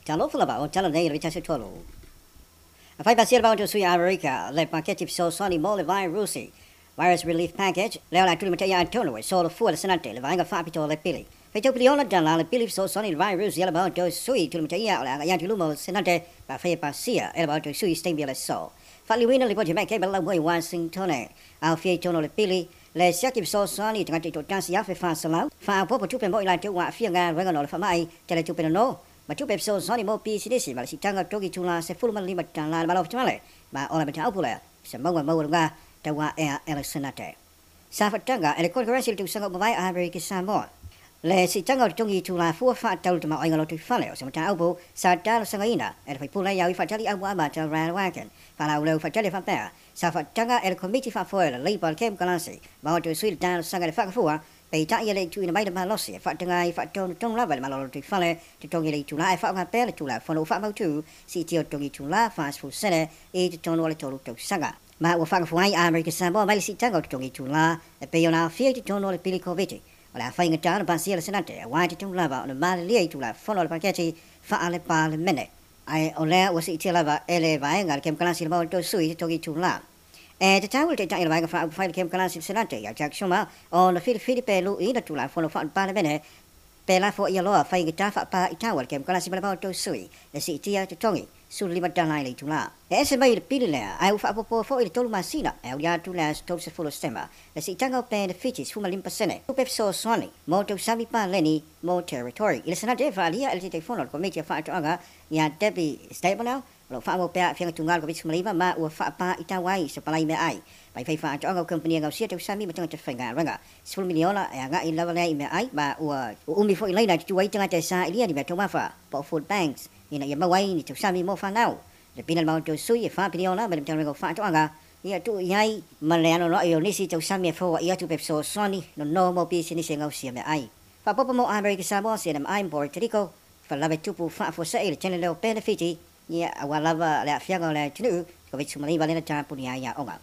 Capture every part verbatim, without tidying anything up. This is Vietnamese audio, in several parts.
Chalo fula ba, chalo nei richa se tolo. A five pasir ba to sui America, le package so soni mo le vai Rusi. Virus relief package, le la tuli mataya tono, so the full senate, le vanga fapito le pili. Feto pliona dan la pili so soni virus yellow ba to sui to mataya la ya tulumo senate, ba fe pasia, el ba to sui stabile so. Faliwina le poje make bella boy Washington. Al fie tono le pili. Le siakip so soni tangati to tansi ya fe fa salau. Fa popo tupe mo ila to wa fie nga wenga no le fa mai, tele tupe no. Ma tupe so soni mo pi sidisi ma si tanga togi tula se full man lima tan la ma lo tmale. Ma ola beta opula. Se mo mo nga ta wa e ele senate. Sa fa tanga ele concurrence to sanga mo vai America Samoa. Le si tanga togi tula fu fa tal to ma oinga lo to fale. Se mo ta obo sa ta sanga ina. Ele fa pula ya wi fa tali awa ma ta ran waken. Fa la lo fa tali fa pa. Sa fa tanga el committee fa fo le labor kem kalansi. Ma to suil ta sanga le fa fu pe ta yele tu ina mai ma losi fa tanga fa ton ton la ma lo to fale to togi le tu la fa nga pe le tu la fo no fa ma tu si ti togi tu la fa fu sene e to ton le to to sanga. Ma wa fa fu ai America Samoa mai si tanga togi tu la pe yo na fi ti ton le pili covid. Wala fa nga ta ba si le senate wa ti ton la ba no ma le tu la fo no le package fa ale pa le mene. Ai ole wa si ti la ba ele ba nga kem kalansi ba to sui togi tu la. Eh, the tower to tell like a five came class in Senate, ya Jack Shuma, on the Philippe Lu in the Tula for the fun parliament, Pela for yellow, fine taff pa tower came class about to sui, the city to Tongi, soon live down to la. As a made pillar, I will for for it told Masina, Elia to last toast full of stemmer, the sea tango pen the fitches from a limpa sene, two pep so swanny, more to Sami pa Lenny, more territory. It's not a valia, I'll take a phone or committee of fire to Aga, ya Debbie stable now. Lo fa mo pa fiang tungal ko bismali ba ma u fa pa itawai sa palai me ai bai fai fa cho company ngau sia to sami ma tanga fa nga ranga sul miliona ya nga in level ai me ai ba u u mi fo ilai na tu wai tanga te sa ilia di ba to ma fa po food banks ina ya ma wai ni to sami mo fa now le pinal ma to su ye fa miliona ba tanga ko fa to nga ya tu yai ma le no no yo ni si to sami fo ya tu pe so soni no no mo pi si ni se ngau sia me ai fa po mo America Samoa se nam ai Puerto Rico fa la be tu pu fa fo sa ile channel benefit ya awalava la fiaga la tinu ko bitu mali balena ta punia ya onga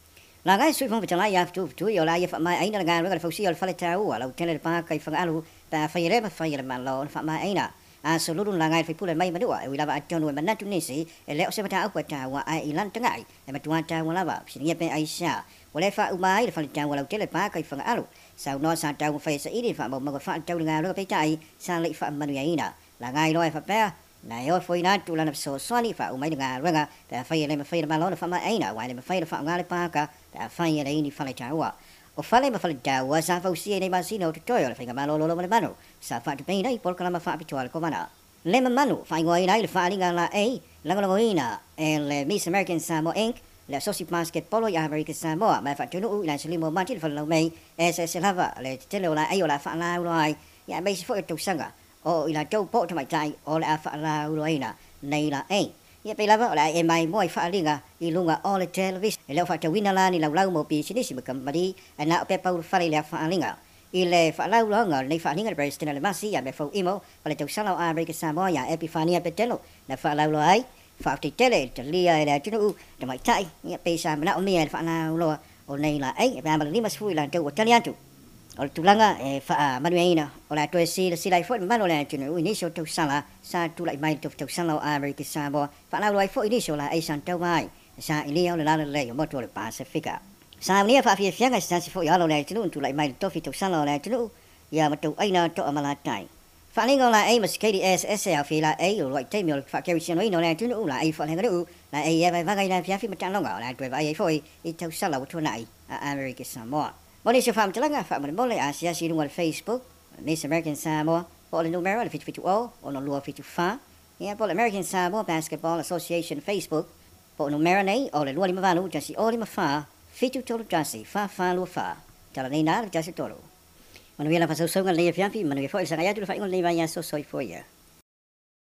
la gai sui phong bitala ya tu tu yo la ya fa mai aina ga ga fo si yo fa ta u la tele pa kai fa alu ta fa yere fa yere man lo fa mai aina a so lu la gai fa pula mai ma do wi la ba ton we manatu ni si le o se ta u ta wa ai ilan tangai e ma tuan ta wa la ba si ni pe ai sha wa le fa u mai fa ta wa la tele pa kai fa alu sa no sa ta fa sa i fa ma ma fa ta ga lo pe ta ai sa le fa ma ya ina la gai lo fa pa này ôi phơi nát tu là số xóa đi phải mấy ngà rồi ngàแต่phơi này mà phơi mà lo là phơi mà ấy nào ngoài này mà phơi là phơi ngà lên pa cảแต่phơi này đi phơi cháo à ở phơi này mà phơi cháo à sao phơi xí này mà xí nào tôi rồi phơi ngà lo lo lo mà bán đâu sao phơi cái này por cái mà phơi bị chua có mà nào lên mà bán đâu phơi ngoài này là phơi ngà là ấy là cái ngồi nè el Miss American Samoa Inc là Associate Basketball ya American Samoa mà phơi cho nó là xử lý một màn chỉ phơi lâu mấy es es là vậy là chỉ là ấy là phơi là rồi ya bây giờ phơi tục sang à o ila châu po thằng mày trai o la fa la rồi nè này là ấy ya bây giờ là em mày mua fa đi ngà đi luôn ngà all television lâu fa cho winala ni lâu lâu một pi sini si bekam badi ana pe pa fa la fa linga ile fa lâu đó ngà này fa linga president là masi ya be fo imo fa cho sao America Samoa ya epifania petelo là fa lâu rồi fa ti tele cho lia là chứ nó thằng mày trai ya bây giờ mà nó mi fa la rồi o này là ấy ba mà ni mà phui là châu Italian tu Ol tulanga e fa manuina ola to si si lai fo manola tunu initial to sala sa tu lai mai to to sala America Samoa fa la lai fo initial la ai san to mai sa ilio la la le mo to le Pacifica sa ni fa fi fianga sa si fo ya lo le tunu tu lai mai to fi to sala le tunu ya ma to ai na to amala tai fa ni ngol la ai mas K D S S L fi la ai lo tai mi fa ke si no no le tunu la ai fo le ngadu la ai ya va ga na fi fi ma tan lo ga la to va ai fo i to sala to nai America Samoa Boleh saya faham celanga faham boleh Asia si dengan Facebook Miss American Samoa boleh numero le fitu o o no luar fitu fa ya boleh American Samoa Basketball Association Facebook boleh numero nei o le luar lima vanu jasi o lima fa fitu tolu jasi fa fa luar fa jalan ni na jasi tolu manuela pasal songan le fian fi manuela foi sanga ya tu fa ngon le va ya so soi foi ya